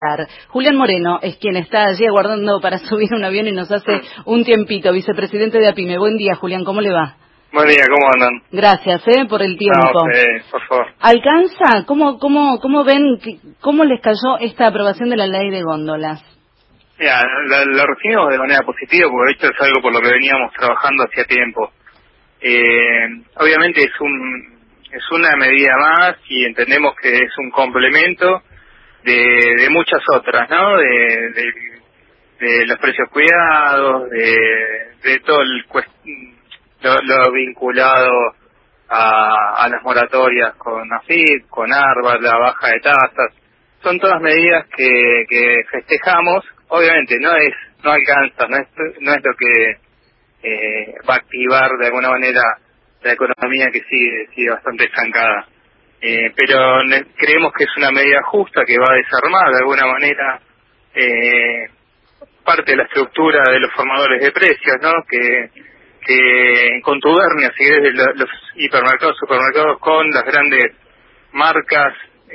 Julián Moreno es quien está allí aguardando para subir un avión y nos hace un tiempito, vicepresidente de APIME. Buen día, Julián, ¿cómo le va? Buen día, ¿cómo andan? Gracias, por el tiempo. No, por favor. ¿Alcanza? ¿Cómo ven, cómo les cayó esta aprobación de la ley de góndolas? Mira, la recibimos de manera positiva porque esto es algo por lo que veníamos trabajando hacía tiempo. Obviamente es una medida más y entendemos que es un complemento de muchas otras, ¿no? De los precios cuidados, de todo lo vinculado a las moratorias con AFIP, con ARBA, la baja de tasas. Son todas medidas que festejamos. Obviamente no alcanza, no es lo que va a activar de alguna manera la economía que sigue bastante estancada. Pero creemos que es una medida justa que va a desarmar de alguna manera parte de la estructura de los formadores de precios, ¿no? Que en contubernio, si es de los hipermercados, supermercados con las grandes marcas,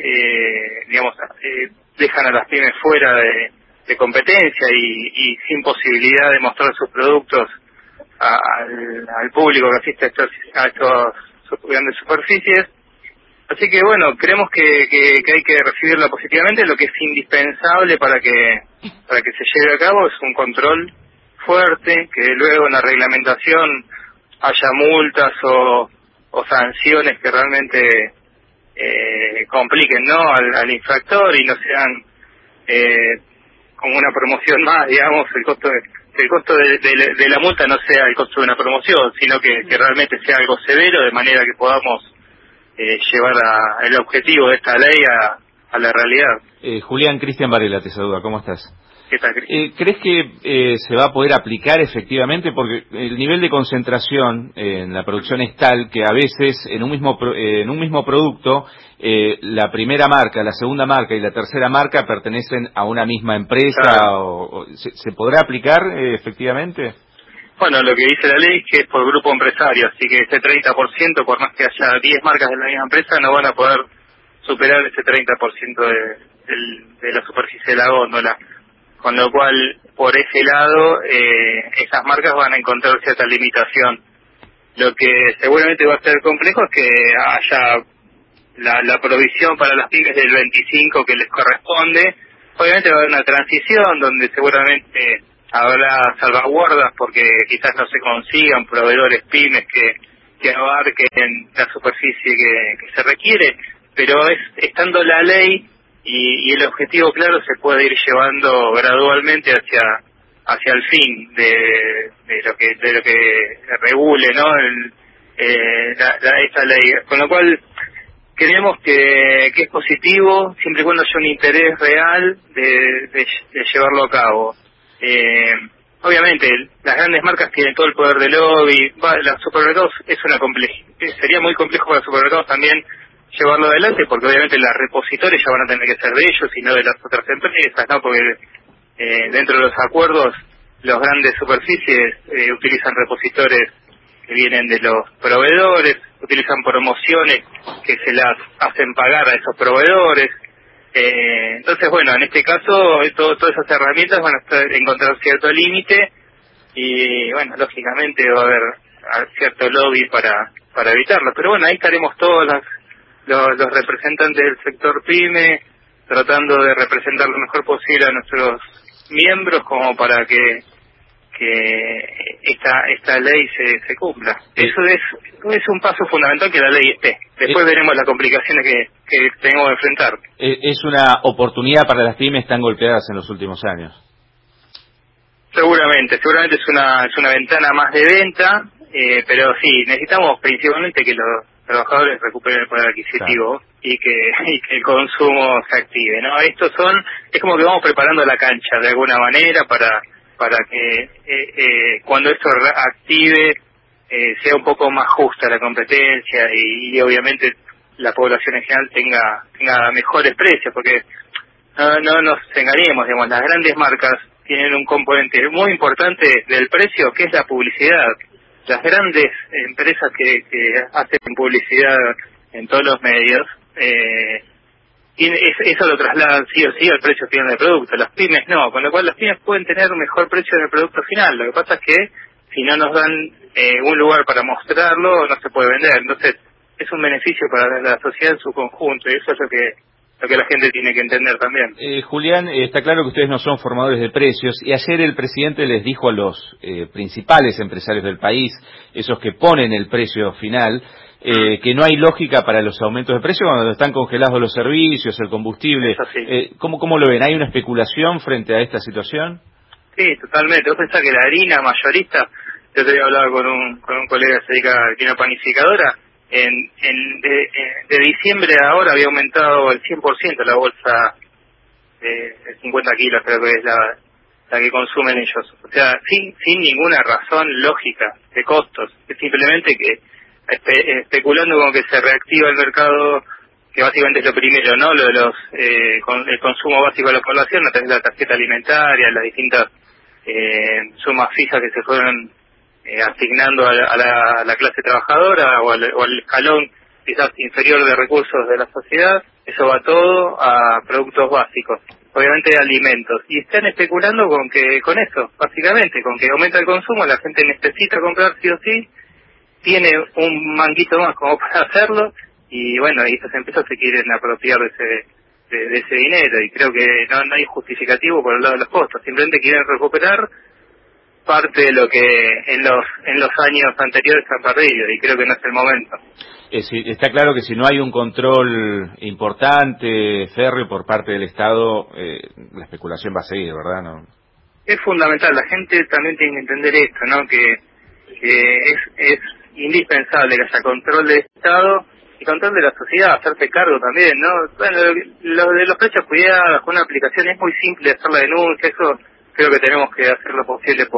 dejan a las pymes fuera de competencia y sin posibilidad de mostrar sus productos al público que asiste a estos grandes superficies. Así que bueno, creemos que hay que recibirla positivamente. Lo que es indispensable para que se lleve a cabo es un control fuerte, que luego en la reglamentación haya multas o sanciones que realmente compliquen, ¿no?, al infractor y no sean como una promoción más, digamos, el costo de la multa no sea el costo de una promoción, sino que realmente sea algo severo, de manera que podamos llevar el objetivo de esta ley a la realidad. Julián, Cristian Varela te saluda, ¿cómo estás? ¿Qué tal, Cristian? ¿Crees que se va a poder aplicar efectivamente? Porque el nivel de concentración en la producción es tal que a veces en un mismo producto la primera marca, la segunda marca y la tercera marca pertenecen a una misma empresa. Claro. ¿Se podrá aplicar efectivamente? Bueno, lo que dice la ley es que es por grupo empresario, así que ese 30%, por más que haya 10 marcas de la misma empresa, no van a poder superar ese 30% de la superficie de la góndola. Con lo cual, por ese lado, esas marcas van a encontrar cierta limitación. Lo que seguramente va a ser complejo es que haya la provisión para las pymes del 25% que les corresponde. Obviamente va a haber una transición donde seguramente habrá salvaguardas porque quizás no se consigan proveedores pymes que abarquen la superficie que se requiere, pero estando la ley y el objetivo claro, se puede ir llevando gradualmente hacia el fin de lo que regule, ¿no?, esta ley. Con lo cual creemos que es positivo siempre y cuando haya un interés real de llevarlo a cabo. Obviamente las grandes marcas tienen todo el poder de lobby. Los supermercados sería muy complejo para los supermercados también llevarlo adelante, porque obviamente las repositorias ya van a tener que ser de ellos y no de las otras empresas, ¿no? Porque dentro de los acuerdos los grandes superficies utilizan repositores que vienen de los proveedores, utilizan promociones que se las hacen pagar a esos proveedores. Entonces, bueno, en este caso todas esas herramientas van a encontrar cierto límite y, bueno, lógicamente va a haber cierto lobby para evitarlo. Pero bueno, ahí estaremos todos los representantes del sector PYME tratando de representar lo mejor posible a nuestros miembros como para que esta ley se cumpla. Eso es un paso fundamental, que la ley esté. Después veremos las complicaciones que tenemos que enfrentar. Es una oportunidad para las pymes tan golpeadas en los últimos años. Seguramente es una ventana más de venta, pero sí, necesitamos principalmente que los trabajadores recuperen el poder adquisitivo. Claro. y que el consumo se active, ¿no? Es como que vamos preparando la cancha de alguna manera para que cuando esto active sea un poco más justa la competencia y obviamente la población en general tenga mejores precios, porque no nos engañemos, digamos, las grandes marcas tienen un componente muy importante del precio, que es la publicidad. Las grandes empresas que hacen publicidad en todos los medios eso lo trasladan sí o sí al precio final del producto. Las pymes no, con lo cual las pymes pueden tener un mejor precio en el producto final. Lo que pasa es que si no nos dan un lugar para mostrarlo, no se puede vender. Entonces, es un beneficio para la sociedad en su conjunto, y eso es lo que la gente tiene que entender también. Julián, está claro que ustedes no son formadores de precios, y ayer el presidente les dijo a los principales empresarios del país, esos que ponen el precio final, que no hay lógica para los aumentos de precio cuando están congelados los servicios, el combustible. ¿Cómo lo ven? ¿Hay una especulación frente a esta situación? Sí, totalmente. Vos pensás que la harina mayorista, yo te había hablado con un colega que se dedica a harina panificadora, de diciembre a ahora había aumentado el 100% la bolsa de 50 kilos, creo que es la que consumen ellos. O sea, sin ninguna razón lógica de costos. Es simplemente que especulando con que se reactiva el mercado, que básicamente es lo primero, ¿no? Lo de el consumo básico de la población, a través de la tarjeta alimentaria, las distintas sumas fijas que se fueron asignando a la clase trabajadora o al escalón quizás inferior de recursos de la sociedad. Eso va todo a productos básicos, obviamente de alimentos, y están especulando con eso, básicamente, con que aumenta el consumo, la gente necesita comprar sí o sí, tiene un manguito más como para hacerlo, y bueno, y estas empresas se quieren apropiar de ese dinero, y creo que no hay justificativo por el lado de los costos, simplemente quieren recuperar parte de lo que en los años anteriores han perdido, y creo que no es el momento. Está claro que si no hay un control importante, férreo por parte del Estado, la especulación va a seguir, ¿verdad? ¿No? Es fundamental, la gente también tiene que entender esto, ¿no? Que es indispensable que haya control del Estado y control de la sociedad, hacerse cargo también, ¿no? Bueno, lo de los precios cuidados con una aplicación es muy simple hacer la denuncia, eso creo que tenemos que hacer lo posible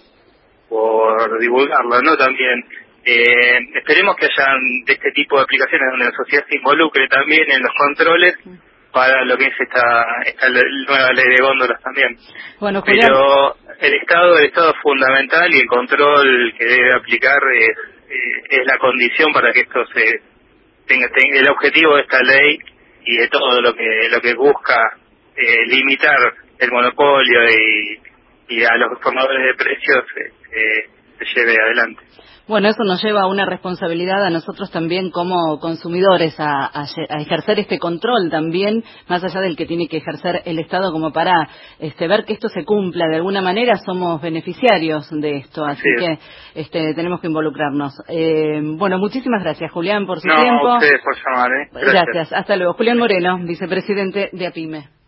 por divulgarlo, ¿no? También esperemos que hayan de este tipo de aplicaciones donde la sociedad se involucre también en los controles para lo que es esta nueva ley de góndolas también. Bueno, Julián. Pero el Estado es fundamental, y el control que debe aplicar es la condición para que esto tenga el objetivo de esta ley y de todo lo que busca limitar el monopolio y a los formadores de precios se lleve adelante. Bueno, eso nos lleva a una responsabilidad a nosotros también como consumidores, a ejercer este control también, más allá del que tiene que ejercer el Estado, como para ver que esto se cumpla. De alguna manera somos beneficiarios de esto, así que tenemos que involucrarnos. Bueno, muchísimas gracias, Julián, por su tiempo. No, a ustedes por llamar. Gracias, hasta luego. Julián Moreno, vicepresidente de APIME.